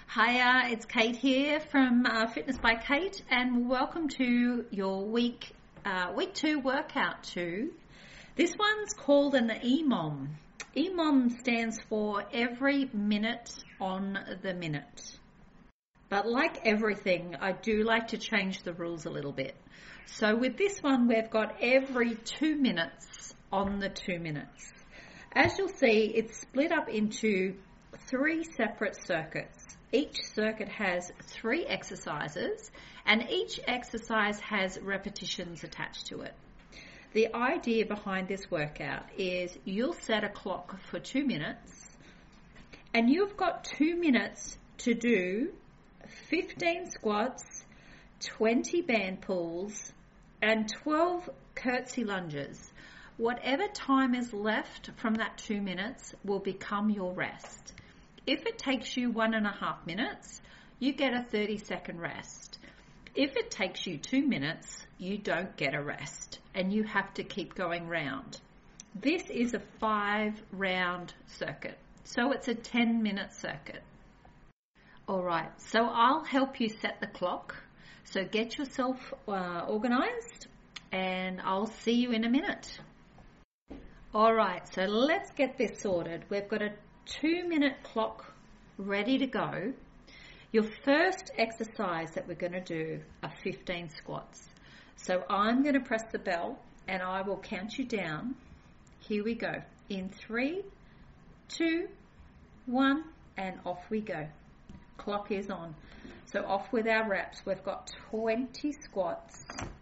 Hiya, it's Kate here from Fitness by Kate, and welcome to your week 2 workout 2. This one's called an EMOM. EMOM stands for every minute on the minute. But like everything, I do like to change the rules a little bit. So with this one, we've got every 2 minutes on the 2 minutes. As you'll see, it's split up into 3 separate circuits. Each circuit has 3 exercises, and each exercise has repetitions attached to it. The idea behind this workout is you'll set a clock for 2 minutes, and you've got 2 minutes to do 15 squats, 20 band pulls, and 12 curtsy lunges. Whatever time is left from that 2 minutes will become your rest. If it takes you 1.5 minutes, you get a 30-second rest. If it takes you 2 minutes, you don't get a rest, and you have to keep going round. This is a 5-round circuit, so it's a 10-minute circuit. All right, so I'll help you set the clock. So get yourself organised, and I'll see you in a minute. All right, so let's get this sorted. We've got a 2-minute clock ready to go. Your first exercise that we're going to do are 15 squats. So I'm going to press the bell and I will count you down. Here we go. In 3, 2, 1, and off we go. Clock is on. So off with our reps. We've got 20 squats.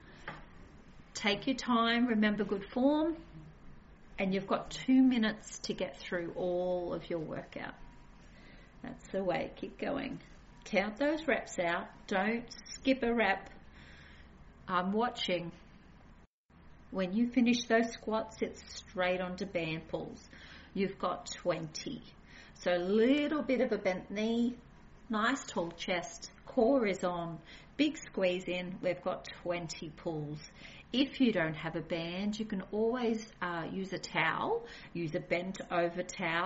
Take your time. Remember good form. And you've got 2 minutes to get through all of your workout. That's the way. Keep going. Count those reps out. Don't skip a rep. I'm watching. When you finish those squats, it's straight onto band pulls. You've got 20. So a little bit of a bent knee, nice tall chest, core is on, big squeeze in. We've got 20 pulls. If you don't have a band, you can always use a towel, use a bend over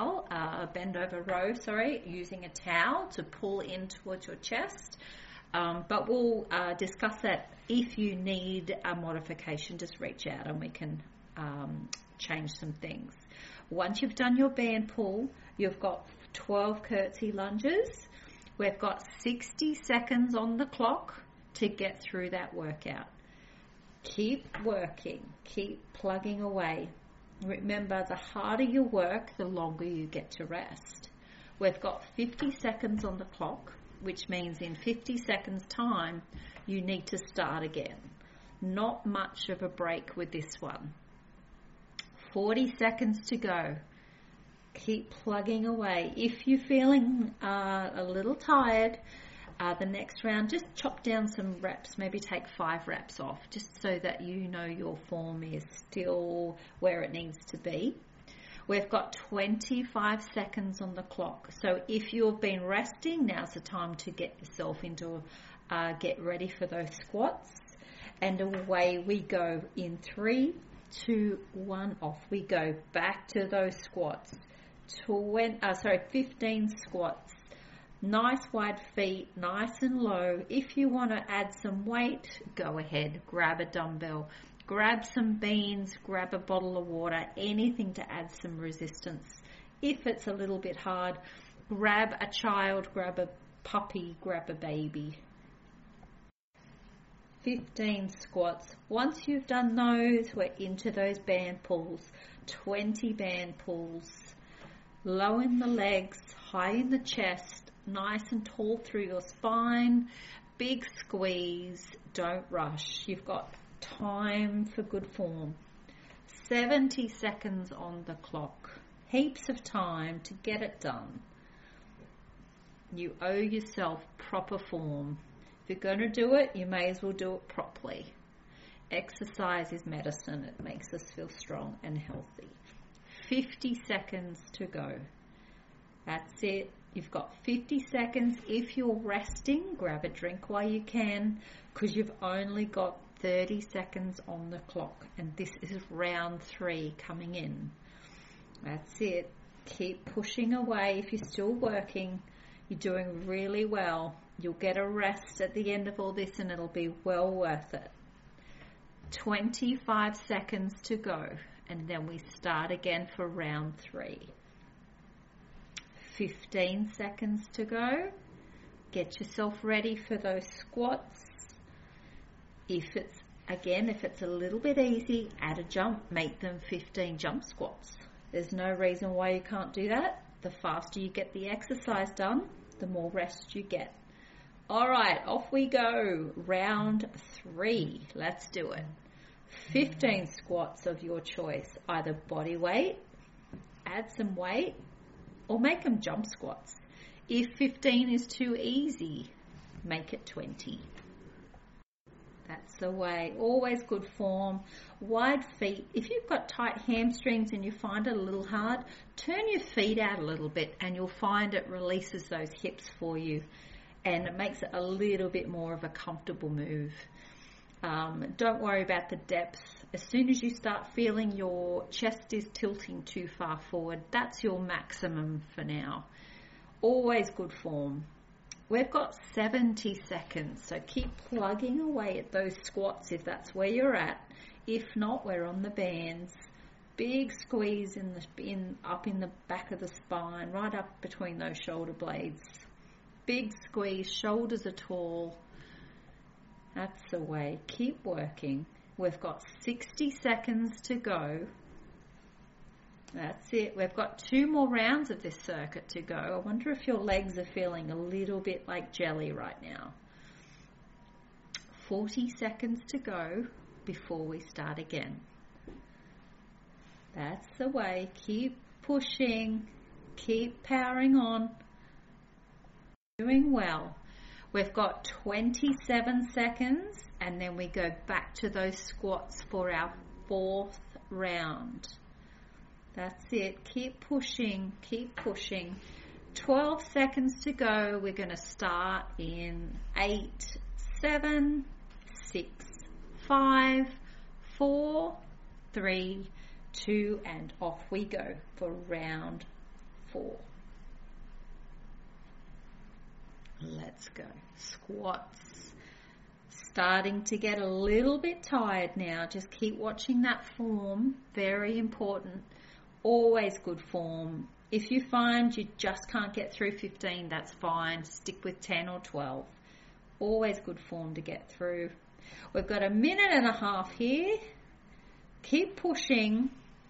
row, using a towel to pull in towards your chest. But we'll discuss that. If you need a modification, just reach out and we can change some things. Once you've done your band pull, you've got 12 curtsy lunges. We've got 60 seconds on the clock to get through that workout. Keep working, keep plugging away. Remember, the harder you work, the longer you get to rest. We've got 50 seconds on the clock, which means in 50 seconds time, you need to start again. Not much of a break with this one. 40 seconds to go. Keep plugging away. If you're feeling a little tired, the next round, just chop down some reps, maybe take 5 reps off, just so that you know your form is still where it needs to be. We've got 25 seconds on the clock. So if you've been resting, now's the time to get yourself into, get ready for those squats. And away we go in 3, 2, 1, off we go. Back to those squats. 15 squats. Nice wide feet, nice and low. If you want to add some weight, go ahead. Grab a dumbbell, grab some beans, grab a bottle of water, anything to add some resistance. If it's a little bit hard, grab a child, grab a puppy, grab a baby. 15 squats. Once you've done those, we're into those band pulls. 20 band pulls. Low in the legs, high in the chest. Nice and tall through your spine, big squeeze, don't rush. You've got time for good form. 70 seconds on the clock. Heaps of time to get it done. You owe yourself proper form. If you're going to do it, you may as well do it properly. Exercise is medicine. It makes us feel strong and healthy. 50 seconds to go. That's it. You've got 50 seconds. If you're resting, grab a drink while you can, because you've only got 30 seconds on the clock. And this is round 3 coming in. That's it. Keep pushing away. If you're still working, You're doing really well. You'll get a rest at the end of all this and it'll be well worth it. 25 seconds to go, and then we start again for round 3. 15 seconds to go. Get yourself ready for those squats. If it's a little bit easy, add a jump, make them 15 jump squats. There's no reason why you can't do that. The faster you get the exercise done, the more rest you get. All right, off we go. Round 3. Let's do it. 15 squats of your choice, either body weight, add some weight, or make them jump squats. If 15 is too easy, make it 20. That's the way. Always good form. Wide feet. If you've got tight hamstrings and you find it a little hard, turn your feet out a little bit and you'll find it releases those hips for you and it makes it a little bit more of a comfortable move. Don't worry about the depth. As soon as you start feeling your chest is tilting too far forward, that's your maximum for now. Always good form. We've got 70 seconds, so keep plugging away at those squats if that's where you're at. If not, we're on the bands. Big squeeze up in the back of the spine, right up between those shoulder blades. Big squeeze, shoulders are tall. That's the way. Keep working. We've got 60 seconds to go. That's it. We've got 2 more rounds of this circuit to go. I wonder if your legs are feeling a little bit like jelly right now. 40 seconds to go before we start again. That's the way. Keep pushing. Keep powering on. Doing well. We've got 27 seconds and then we go back to those squats for our 4th round. That's it. Keep pushing. Keep pushing. 12 seconds to go. We're going to start in 8, 7, 6, 5, 4, 3, 2, and off we go for round 4. Let's go. Squats. Starting to get a little bit tired now. Just keep watching that form. Very important. Always good form. If you find you just can't get through 15, that's fine. Stick with 10 or 12. Always good form to get through. We've got 1.5 minutes here. Keep pushing.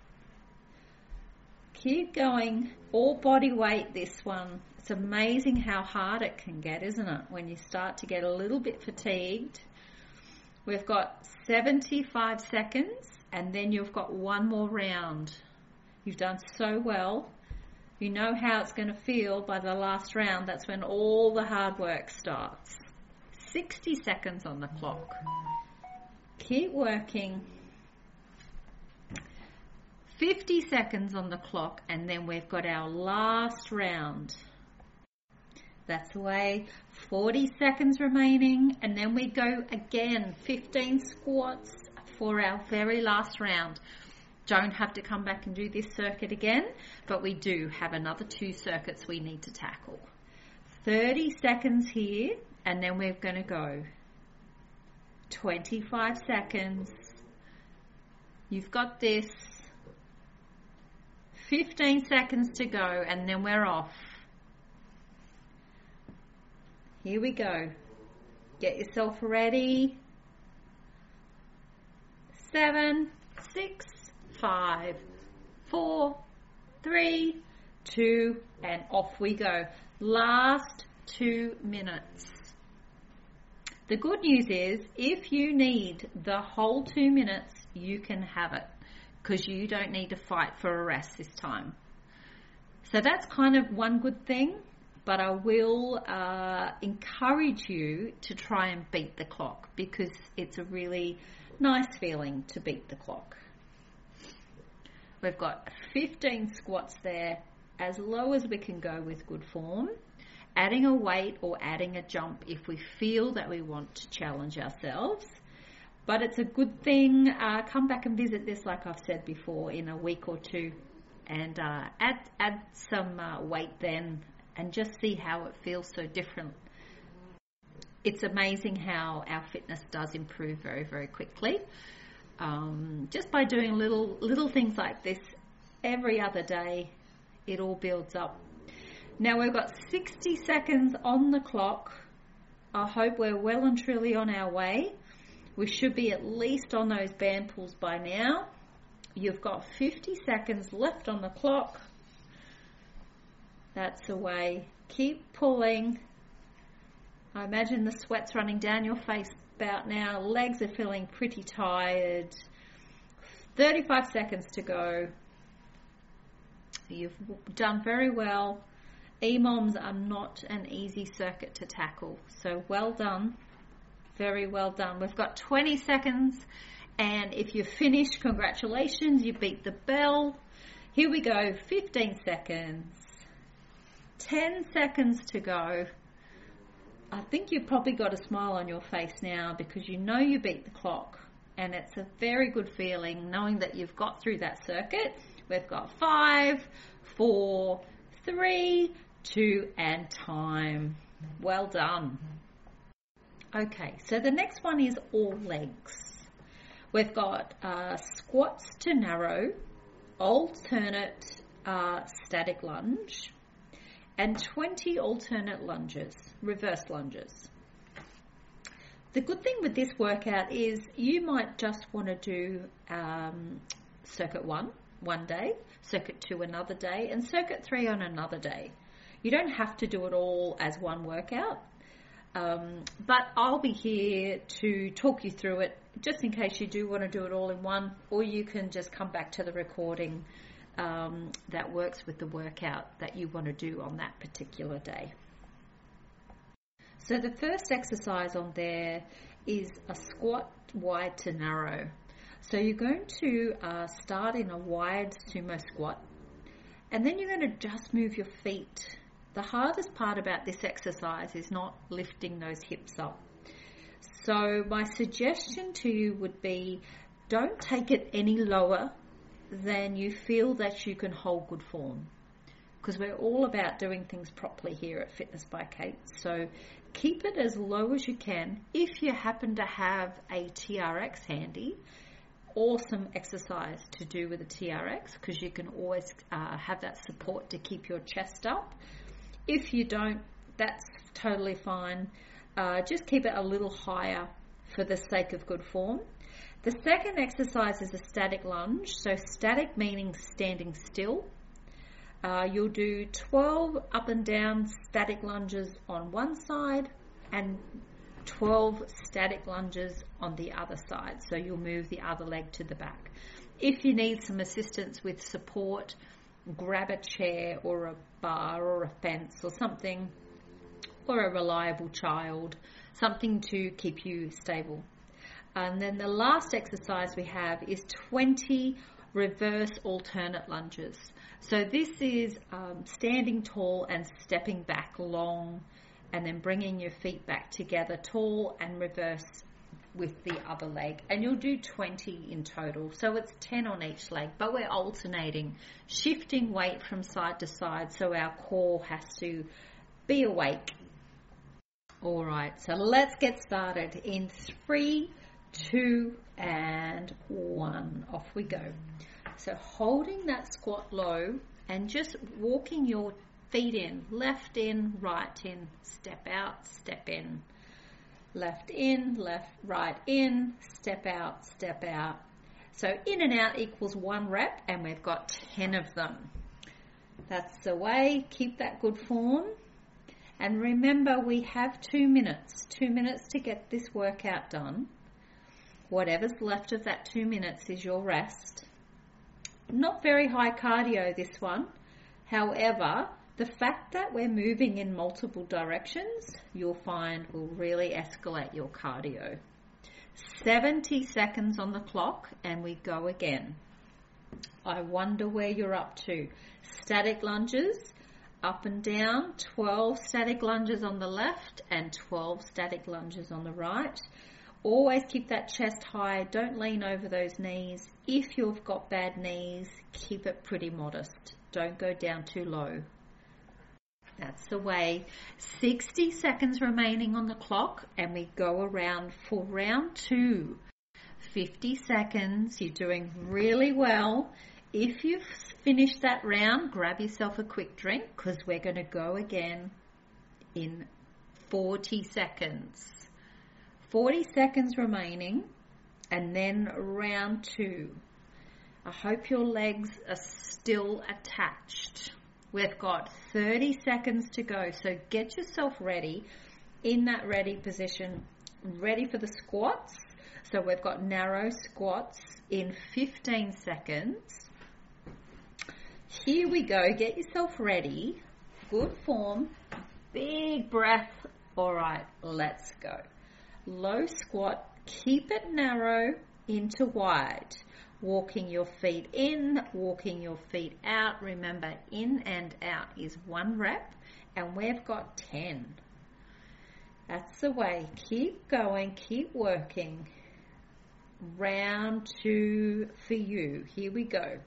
Keep going. All body weight this one. It's amazing how hard it can get, isn't it? When you start to get a little bit fatigued. We've got 75 seconds and then you've got 1 more round. You've done so well. You know how it's going to feel by the last round. That's when all the hard work starts. 60 seconds on the clock. Keep working. 50 seconds on the clock and then we've got our last round. That's the way. 40 seconds remaining and then we go again. 15 squats for our very last round. Don't have to come back and do this circuit again, but we do have another 2 circuits we need to tackle. 30 seconds here and then we're going to go. 25 seconds. You've got this. 15 seconds to go and then we're off. Here we go. Get yourself ready. 7, 6, 5, 4, 3, 2, and off we go. Last 2 minutes. The good news is if you need the whole 2 minutes, you can have it because you don't need to fight for a rest this time. So that's kind of one good thing. But I will encourage you to try and beat the clock because it's a really nice feeling to beat the clock. We've got 15 squats there, as low as we can go with good form. Adding a weight or adding a jump if we feel that we want to challenge ourselves. But it's a good thing. Come back and visit this, like I've said before, in a week or 2 and add some weight then and just see how it feels so different. It's amazing how our fitness does improve very, very quickly. Just by doing little things like this every other day, it all builds up. Now we've got 60 seconds on the clock. I hope we're well and truly on our way. We should be at least on those band pulls by now. You've got 50 seconds left on the clock. That's the way. Keep pulling. I imagine the sweat's running down your face about now. Legs are feeling pretty tired. 35 seconds to go. You've done very well. EMOMs are not an easy circuit to tackle. So well done. Very well done. We've got 20 seconds. And if you're finished, congratulations. You beat the bell. Here we go. 15 seconds. 10 seconds to go. I think you've probably got a smile on your face now because you know you beat the clock, and it's a very good feeling knowing that you've got through that circuit. We've got 5, 4, 3, 2, and time. Well done. Okay, so the next one is all legs. We've got squats to narrow, alternate static lunge, and 20 alternate lunges, reverse lunges. The good thing with this workout is you might just want to do circuit 1 one day, circuit 2 another day, and circuit 3 on another day. You don't have to do it all as one workout, but I'll be here to talk you through it just in case you do want to do it all in one, or you can just come back to the recording that works with the workout that you want to do on that particular day. So the first exercise on there is a squat wide to narrow. So you're going to start in a wide sumo squat, and then you're going to just move your feet. The hardest part about this exercise is not lifting those hips up. So my suggestion to you would be, don't take it any lower than you feel that you can hold good form, because we're all about doing things properly here at Fitness by Kate. So keep it as low as you can. If you happen to have a TRX handy, awesome exercise to do with a TRX, because you can always have that support to keep your chest up. If you don't, that's totally fine. Just keep it a little higher for the sake of good form. The second exercise is a static lunge. So static meaning standing still. You'll do 12 up and down static lunges on one side and 12 static lunges on the other side. So you'll move the other leg to the back. If you need some assistance with support, grab a chair or a bar or a fence or something, or a reliable child, something to keep you stable. And then the last exercise we have is 20 reverse alternate lunges. So this is standing tall and stepping back long, and then bringing your feet back together tall and reverse with the other leg. And you'll do 20 in total. So it's 10 on each leg, but we're alternating, shifting weight from side to side so our core has to be awake. All right, so let's get started in 3, 2, and 1. Off we go. So holding that squat low and just walking your feet in, left in, right in, step out, step in, left in, left, right in, step out, step out. So in and out equals 1 rep, and we've got 10 of them. That's the way. Keep that good form. And remember, we have 2 minutes to get this workout done. Whatever's left of that 2 minutes is your rest. Not very high cardio, this one. However, the fact that we're moving in multiple directions, you'll find will really escalate your cardio. 70 seconds on the clock, and we go again. I wonder where you're up to. Static lunges. Up and down, 12 static lunges on the left and 12 static lunges on the right. Always keep that chest high. Don't lean over those knees. If you've got bad knees, keep it pretty modest. Don't go down too low. That's the way. 60 seconds remaining on the clock, and we go around for round 2. 50 seconds. You're doing really well. If you've finished that round, grab yourself a quick drink because we're going to go again in 40 seconds. 40 seconds remaining, and then round 2. I hope your legs are still attached. We've got 30 seconds to go, so get yourself ready in that ready position, ready for the squats. So we've got narrow squats in 15 seconds. Here we go. Get yourself ready. Good form. Big breath. All right, let's go. Low squat. Keep it narrow into wide. Walking your feet in, walking your feet out. Remember, in and out is 1 rep, and we've got 10. That's the way. Keep going, keep working. Round 2 for you. Here we go.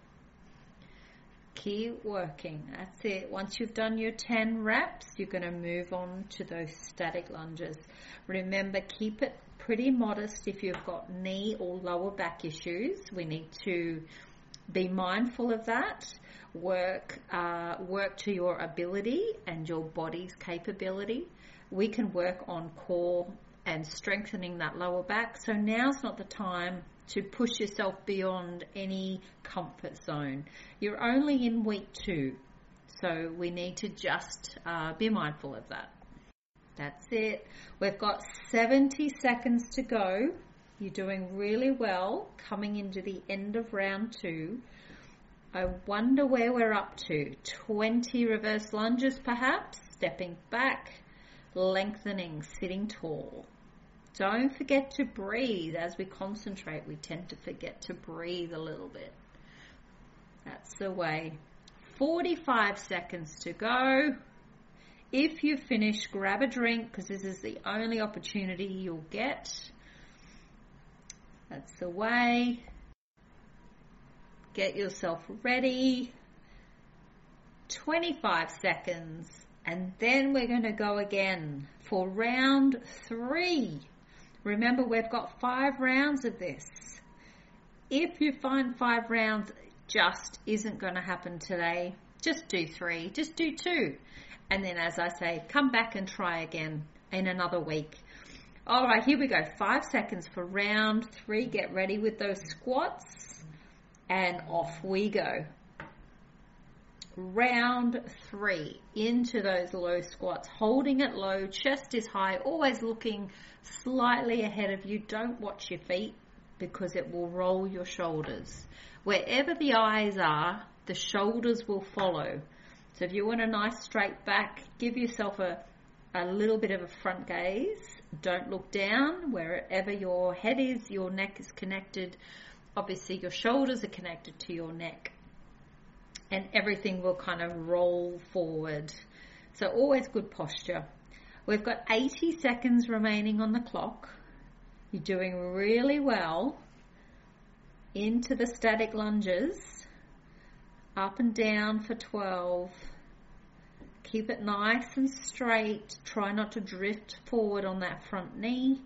Keep working. That's it. Once you've done your 10 reps, you're going to move on to those static lunges. Remember, keep it pretty modest. If you've got knee or lower back issues, we need to be mindful of that. Work to your ability and your body's capability. We can work on core and strengthening that lower back. So now's not the time to push yourself beyond any comfort zone. You're only in week 2, so we need to just be mindful of that. That's it. We've got 70 seconds to go. You're doing really well, coming into the end of round 2. I wonder where we're up to. 20 reverse lunges perhaps, stepping back, lengthening, sitting tall. Don't forget to breathe. As we concentrate, we tend to forget to breathe a little bit. That's the way. 45 seconds to go. If you finish, grab a drink because this is the only opportunity you'll get. That's the way. Get yourself ready. 25 seconds. And then we're going to go again for round 3. Remember, we've got 5 rounds of this. If you find 5 rounds just isn't going to happen today, just do 3, just do 2. And then, as I say, come back and try again in another week. All right, here we go. 5 seconds for round 3. Get ready with those squats. And off we go. Round 3. Into those low squats. Holding it low. Chest is high. Always looking slightly ahead of you. Don't watch your feet because it will roll your shoulders. Wherever the eyes are, the shoulders will follow. So if you want a nice straight back, give yourself a little bit of a front gaze. Don't look down. Wherever your head is, your neck is connected. Obviously, your shoulders are connected to your neck. And everything will kind of roll forward. So always good posture. We've got 80 seconds remaining on the clock. You're doing really well. Into the static lunges. Up and down for 12. Keep it nice and straight. Try not to drift forward on that front knee.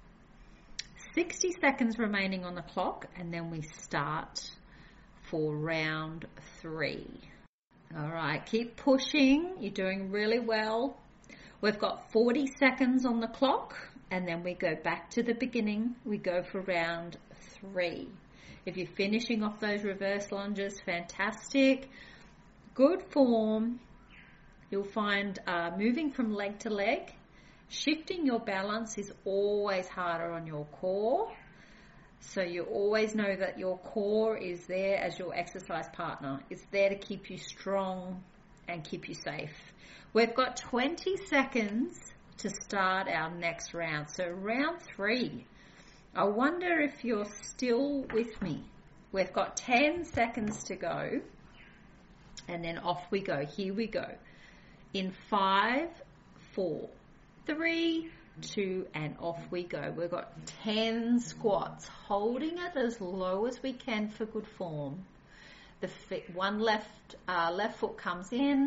60 seconds remaining on the clock, and then we start for round 3. All right, keep pushing. You're doing really well. We've got 40 seconds on the clock, and then we go back to the beginning. We go for round 3. If you're finishing off those reverse lunges, fantastic. Good form. You'll find moving from leg to leg, shifting your balance is always harder on your core. So you always know that your core is there as your exercise partner. It's there to keep you strong and keep you safe. We've got 20 seconds to start our next round. So round 3. I wonder if you're still with me. We've got 10 seconds to go. And then off we go. Here we go. In 5, 4, 3, 2, and off we go. We've got 10 squats, holding it as low as we can for good form. One left foot comes in,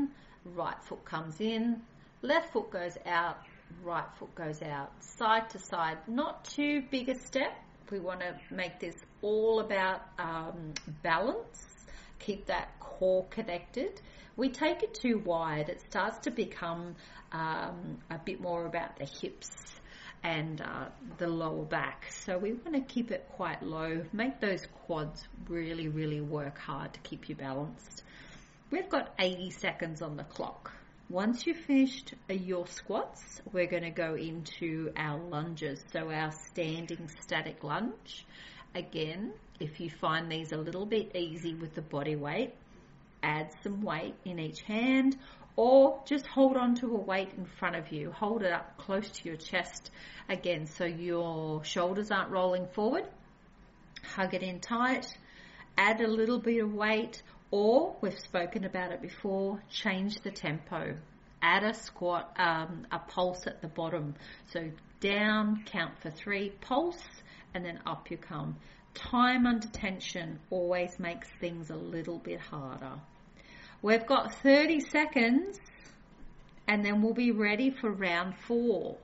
right foot comes in, left foot goes out, right foot goes out, side to side. Not too big a step. We want to make this all about balance. Keep that core connected. We take it too wide, it starts to become a bit more about the hips and the lower back. So we want to keep it quite low. Make those quads really, really work hard to keep you balanced. We've got 80 seconds on the clock. Once you've finished your squats, we're going to go into our lunges. So our standing static lunge. Again, if you find these a little bit easy with the body weight, add some weight in each hand, or just hold on to a weight in front of you. Hold it up close to your chest again so your shoulders aren't rolling forward. Hug it in tight. Add a little bit of weight, or we've spoken about it before, change the tempo. Add a squat, a pulse at the bottom. So down, count for 3, pulse, and then up you come. Time under tension always makes things a little bit harder. We've got 30 seconds and then we'll be ready for round 4.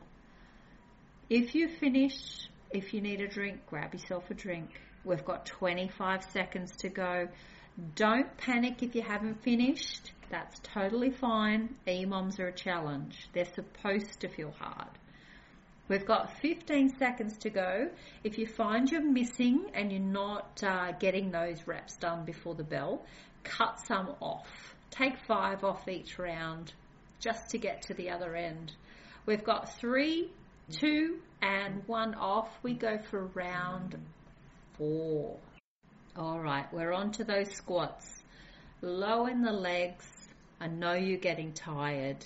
If you finish, if you need a drink, grab yourself a drink. We've got 25 seconds to go. Don't panic if you haven't finished. That's totally fine. EMOMs are a challenge. They're supposed to feel hard. We've got 15 seconds to go. If you find you're missing and you're not getting those reps done before the bell, cut some off. Take 5 off each round just to get to the other end. We've got 3, 2, and 1 off. We go for round 4. All right, we're on to those squats. Low in the legs. I know you're getting tired.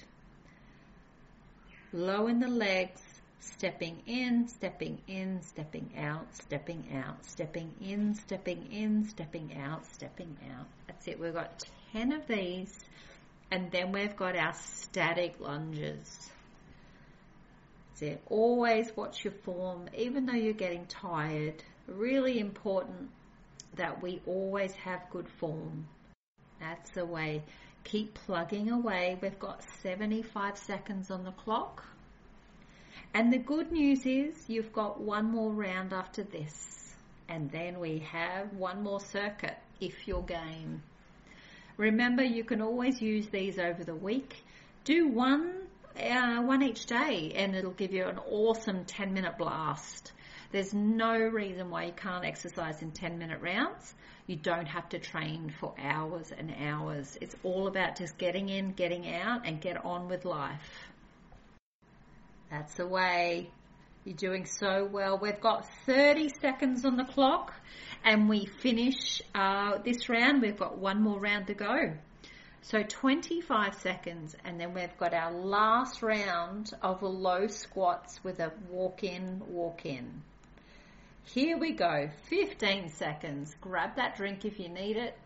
Low in the legs. Stepping in, stepping in, stepping out, stepping out, stepping in, stepping in, stepping out, stepping out. That's it. We've got 10 of these, and then we've got our static lunges. That's it. Always watch your form, even though you're getting tired. Really important that we always have good form. That's the way. Keep plugging away. We've got 75 seconds on the clock. And the good news is you've got one more round after this. And then we have one more circuit if you're game. Remember, you can always use these over the week. Do one each day and it'll give you an awesome 10-minute blast. There's no reason why you can't exercise in 10-minute rounds. You don't have to train for hours and hours. It's all about just getting in, getting out, and get on with life. That's the way. You're doing so well. We've got 30 seconds on the clock and we finish this round. We've got one more round to go. So 25 seconds and then we've got our last round of low squats with a walk in, walk in. Here we go. 15 seconds. Grab that drink if you need it.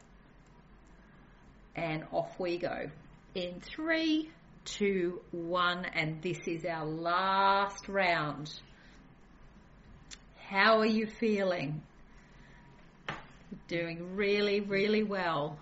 And off we go. In 3, 2, 1, and this is our last round. How are you feeling? Doing really, really well.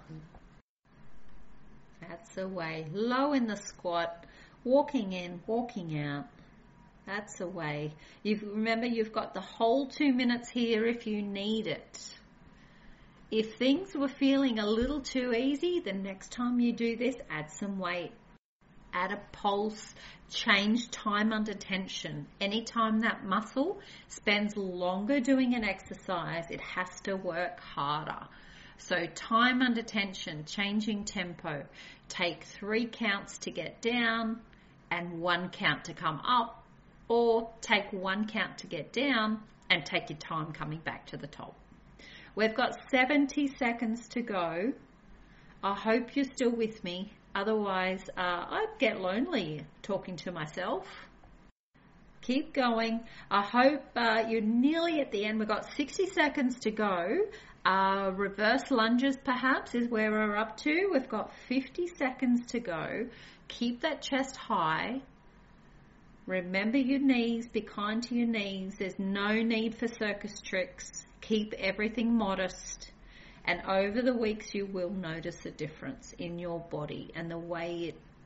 That's the way. Low in the squat, walking in, walking out. That's the way. Remember, you've got the whole 2 minutes here if you need it. If things were feeling a little too easy, the next time you do this, add some weight. Add a pulse, change time under tension. Anytime that muscle spends longer doing an exercise, it has to work harder. So time under tension, changing tempo. Take 3 counts to get down and 1 count to come up, or take 1 count to get down and take your time coming back to the top. We've got 70 seconds to go. I hope you're still with me. Otherwise, I'd get lonely talking to myself. Keep going. I hope you're nearly at the end. We've got 60 seconds to go. Reverse lunges perhaps is where we're up to. We've got 50 seconds to go. Keep that chest high. Remember your knees. Be kind to your knees. There's no need for circus tricks. Keep everything modest. And over the weeks, you will notice a difference in your body and the way it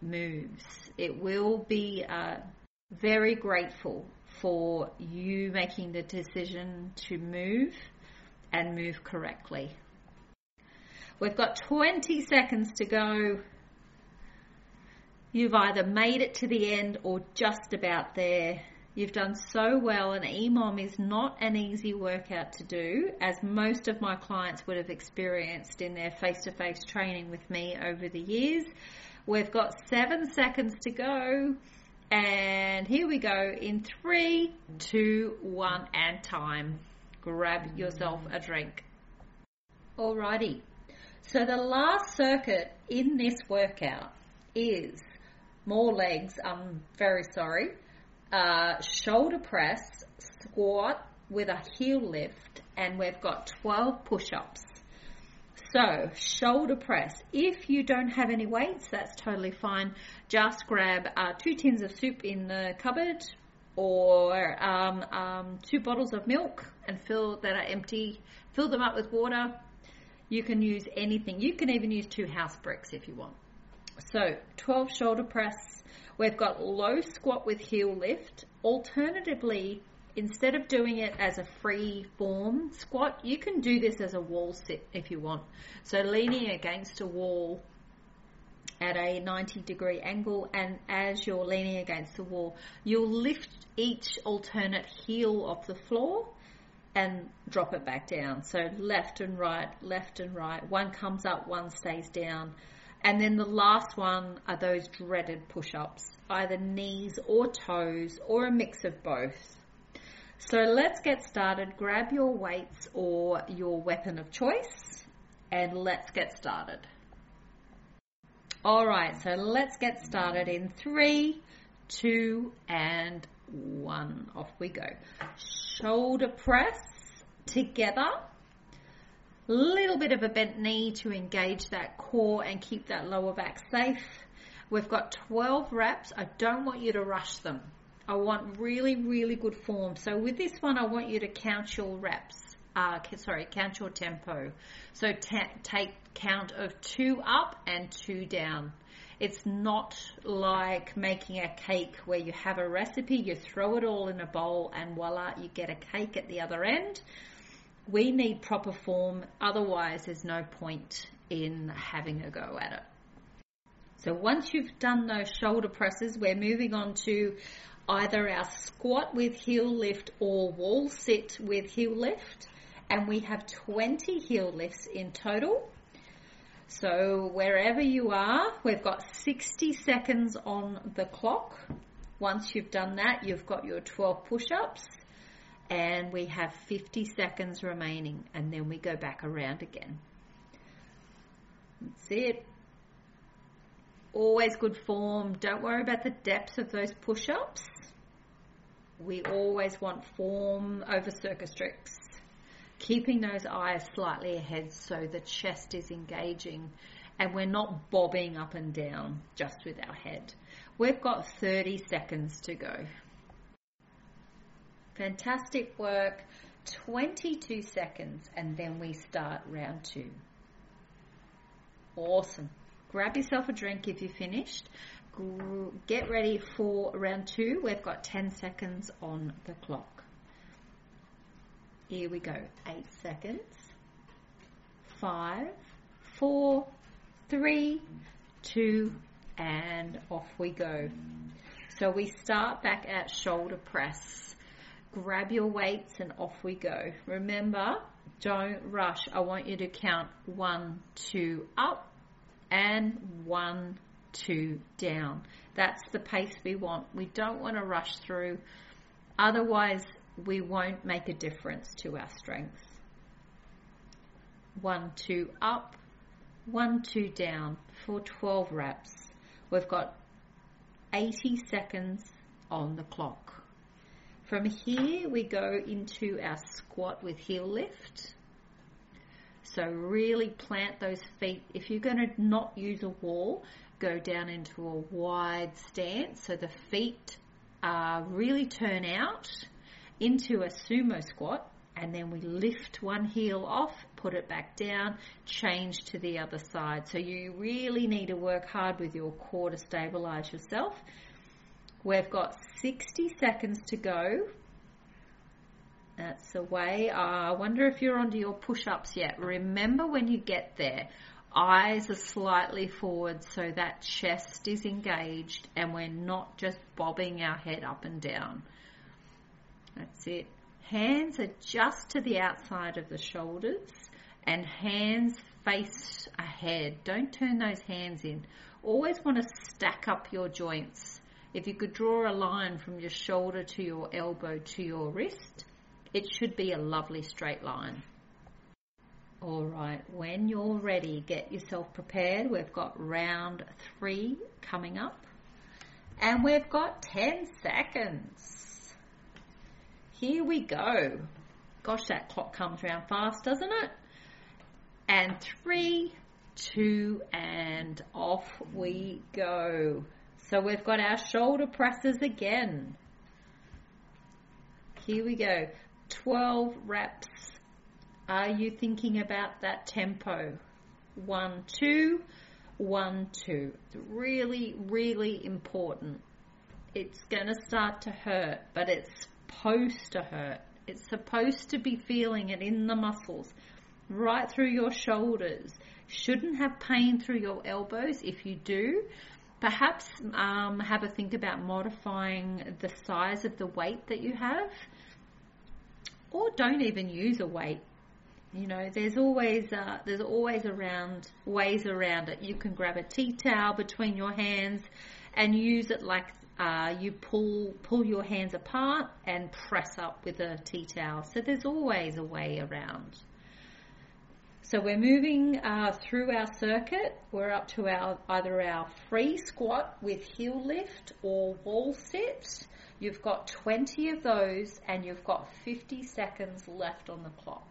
moves. It will be very grateful for you making the decision to move and move correctly. We've got 20 seconds to go. You've either made it to the end or just about there. You've done so well, and EMOM is not an easy workout to do, as most of my clients would have experienced in their face-to-face training with me over the years. We've got 7 seconds to go, and here we go in 3, 2, 1, and time. Grab yourself a drink. Alrighty, so the last circuit in this workout is more legs, I'm very sorry. Shoulder press, squat with a heel lift, and we've got 12 push-ups. So, shoulder press. If you don't have any weights, that's totally fine. Just grab 2 tins of soup in the cupboard, or 2 bottles of milk and that are empty. Fill them up with water. You can use anything. You can even use 2 house bricks if you want. So, 12 shoulder press. We've got low squat with heel lift. Alternatively, instead of doing it as a free form squat, you can do this as a wall sit if you want. So leaning against a wall at a 90-degree angle, and as you're leaning against the wall, you'll lift each alternate heel off the floor and drop it back down. So left and right, left and right. One comes up, one stays down. And then the last one are those dreaded push-ups, either knees or toes or a mix of both. So let's get started. Grab your weights or your weapon of choice and let's get started. All right, so let's get started in 3, 2, and 1. Off we go. Shoulder press together. Little bit of a bent knee to engage that core and keep that lower back safe. We've got 12 reps. I don't want you to rush them. I want really, really good form. So with this one, I want you to count your reps. Count your tempo. So take count of 2 up and 2 down. It's not like making a cake where you have a recipe, you throw it all in a bowl and voila, you get a cake at the other end. We need proper form, otherwise there's no point in having a go at it. So once you've done those shoulder presses, we're moving on to either our squat with heel lift or wall sit with heel lift, and we have 20 heel lifts in total. So wherever you are, we've got 60 seconds on the clock. Once you've done that, you've got your 12 push-ups. And we have 50 seconds remaining, and then we go back around again. That's it. Always good form. Don't worry about the depth of those push-ups. We always want form over circus tricks. Keeping those eyes slightly ahead so the chest is engaging and we're not bobbing up and down just with our head. We've got 30 seconds to go. Fantastic work. 22 seconds and then we start round 2. Awesome. Grab yourself a drink if you've finished. Get ready for round 2. We've got 10 seconds on the clock. Here we go. 8 seconds. 5, 4, 3, 2, and off we go. So we start back at shoulder press. Grab your weights and off we go. Remember, don't rush. I want you to count 1, 2 up and 1, 2 down. That's the pace we want. We don't want to rush through. Otherwise, we won't make a difference to our strength. 1, 2 up, 1, 2 down for 12 reps. We've got 80 seconds on the clock. From here, we go into our squat with heel lift. So really plant those feet. If you're going to not use a wall, go down into a wide stance. So the feet really turn out into a sumo squat. And then we lift one heel off, put it back down, change to the other side. So you really need to work hard with your core to stabilize yourself. We've got 60 seconds to go. That's the way. I wonder if you're onto your push-ups yet. Remember, when you get there, eyes are slightly forward so that chest is engaged and we're not just bobbing our head up and down. That's it. Hands are just to the outside of the shoulders and hands face ahead. Don't turn those hands in. Always want to stack up your joints. If you could draw a line from your shoulder to your elbow to your wrist, it should be a lovely straight line. All right, when you're ready, get yourself prepared. We've got round 3 coming up and we've got 10 seconds. Here we go. Gosh, that clock comes around fast, doesn't it? And 3, 2, and off we go. So we've got our shoulder presses again. Here we go. 12 reps. Are you thinking about that tempo? 1, 2, 1, 2. It's really, really important. It's going to start to hurt, but it's supposed to hurt. It's supposed to be feeling it in the muscles, right through your shoulders. Shouldn't have pain through your elbows. If you do, perhaps have a think about modifying the size of the weight that you have, or don't even use a weight. You know, there's always ways around it. You can grab a tea towel between your hands and use it like you pull your hands apart and press up with a tea towel. So there's always a way around. So we're moving through our circuit. We're up to either our free squat with heel lift or wall sit. You've got 20 of those and you've got 50 seconds left on the clock.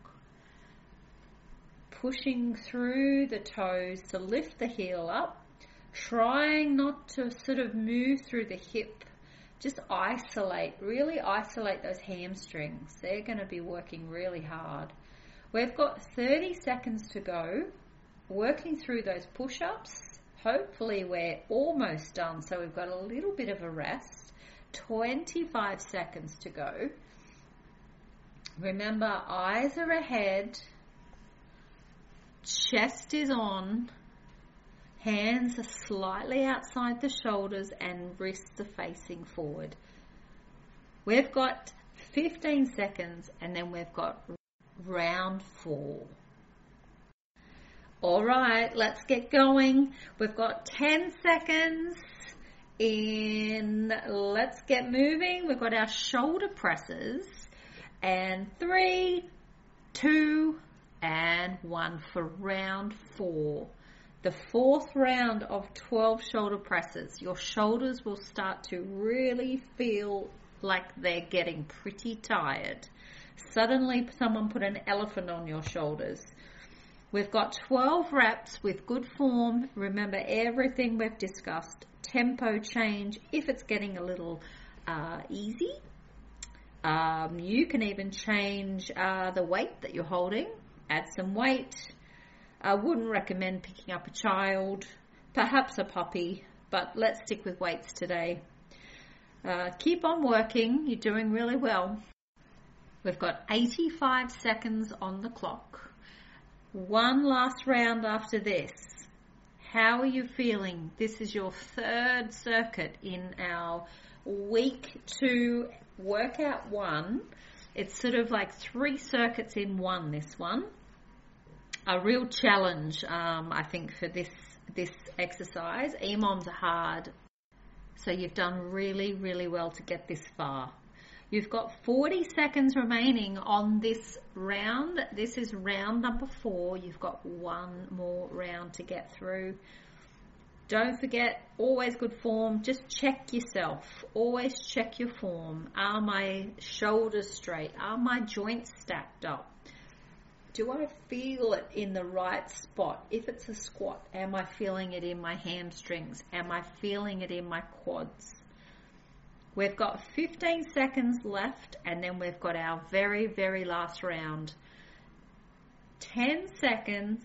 Pushing through the toes to lift the heel up. Trying not to sort of move through the hip. Just really isolate those hamstrings. They're going to be working really hard. We've got 30 seconds to go, working through those push-ups. Hopefully we're almost done, so we've got a little bit of a rest. 25 seconds to go. Remember, eyes are ahead, chest is on, hands are slightly outside the shoulders and wrists are facing forward. We've got 15 seconds and then we've got round 4. All right, let's get going. We've got 10 seconds in. Let's get moving. We've got our shoulder presses and 3, 2, and 1 for round 4. The 4th round of 12 shoulder presses. Your shoulders will start to really feel like they're getting pretty tired. Suddenly someone put an elephant on your shoulders. We've got 12 reps with good form. Remember everything we've discussed. Tempo change if it's getting a little easy. You can even change the weight that you're holding. Add some weight. I wouldn't recommend picking up a child, perhaps a puppy, but let's stick with weights today. Keep on working. You're doing really well. We've got 85 seconds on the clock. One last round after this. How are you feeling? This is your 3rd circuit in our week 2 workout 1. It's sort of like 3 circuits in one, this one. A real challenge, I think, for this exercise. EMOMs are hard, so you've done really, really well to get this far. You've got 40 seconds remaining on this round. This is round number 4. You've got 1 more round to get through. Don't forget, always good form. Just check yourself. Always check your form. Are my shoulders straight? Are my joints stacked up? Do I feel it in the right spot? If it's a squat, am I feeling it in my hamstrings? Am I feeling it in my quads? We've got 15 seconds left and then we've got our very, very last round. 10 seconds,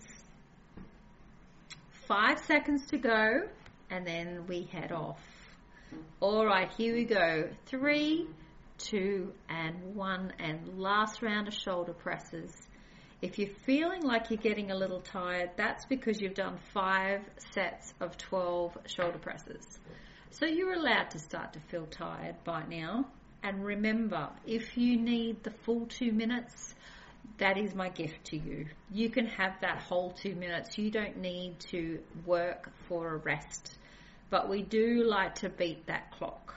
5 seconds to go, and then we head off. All right, here we go. 3, 2, and 1, and last round of shoulder presses. If you're feeling like you're getting a little tired, that's because you've done 5 sets of 12 shoulder presses. So you're allowed to start to feel tired by now. And remember, if you need the full 2 minutes, that is my gift to you. You can have that whole 2 minutes. You don't need to work for a rest. But we do like to beat that clock.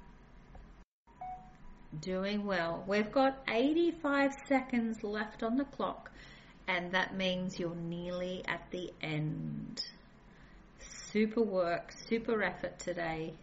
Doing well. We've got 85 seconds left on the clock, and that means you're nearly at the end. Super work, super effort today.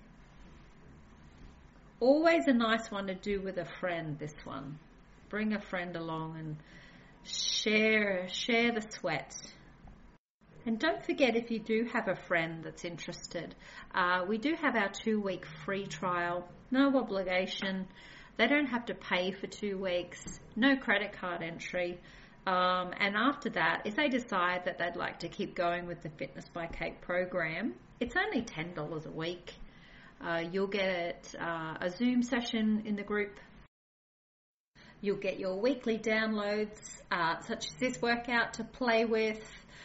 Always a nice one to do with a friend, this one. Bring a friend along and share the sweat. And don't forget, if you do have a friend that's interested, we do have our 2-week free trial, no obligation. They don't have to pay for 2 weeks, no credit card entry. And after that, if they decide that they'd like to keep going with the Fitness by Kate program, it's only $10 a week. You'll get a Zoom session in the group. You'll get your weekly downloads, such as this workout to play with.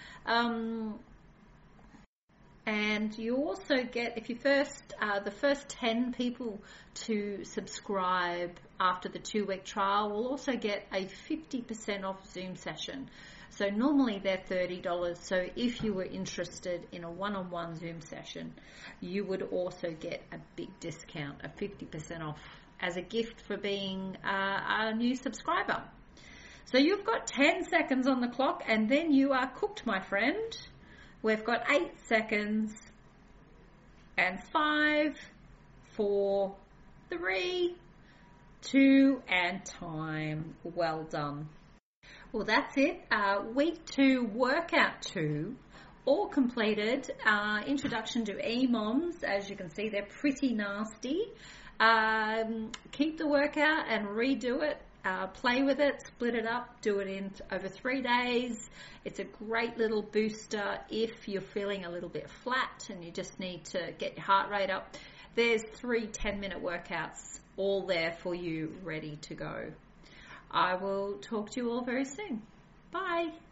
And you also get, if you the first 10 people to subscribe after the 2-week trial will also get a 50% off Zoom session. So normally they're $30. So if you were interested in a one-on-one Zoom session, you would also get a big discount, a 50% off as a gift for being a new subscriber. So you've got 10 seconds on the clock, and then you are cooked, my friend. We've got 8 seconds, and 5, 4, 3, 2, and time. Well done. Well, that's it. Week 2, workout 2, all completed. Introduction to EMOMs. As you can see, they're pretty nasty. Keep the workout and redo it. Play with it, split it up, do it in over 3 days. It's a great little booster if you're feeling a little bit flat and you just need to get your heart rate up. There's 3 10-minute workouts all there for you, ready to go. I will talk to you all very soon. Bye.